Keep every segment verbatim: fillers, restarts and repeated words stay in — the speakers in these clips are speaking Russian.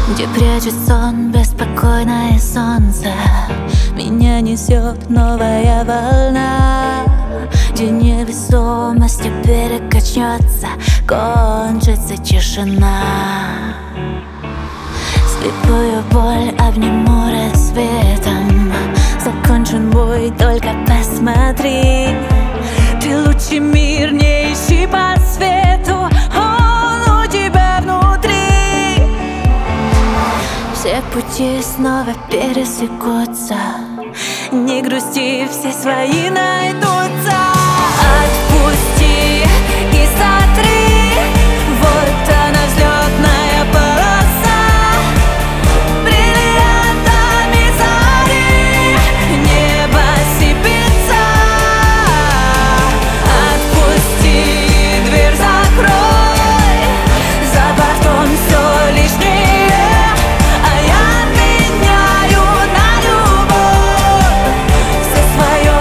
Где прячет сон беспокойное солнце, меня несет новая волна, где невесомость теперь качнется, кончится тишина. Слепую боль обниму рассветом, закончен бой, только посмотри. Ты лучший мир не ищи по свету, он у тебя внутри. Все пути снова пересекутся, не грусти, все свои найдутся. Отпусти и сотри, вот она взлетная полоса, бриллиантами зари, небо сыпется. Отпусти, дверь закрой, за бортом все лишнее, а я меняю на любовь все свое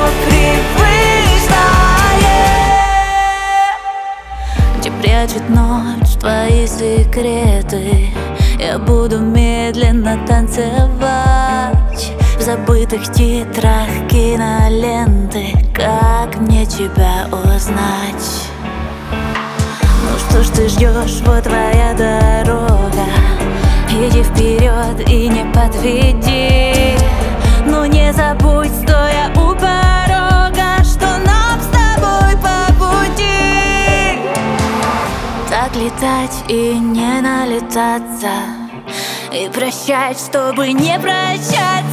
привычное. Где прячет ночь твои секреты, я буду медленно танцевать в забытых титрах киноленты. Как мне тебя узнать? Ну что ж ты ждешь, вот твоя дорога, иди вперед и не подведи. Но не забудь, стоя у порога, что нам с тобой по пути. Так летать и не налетаться, и прощать, чтобы не прощаться.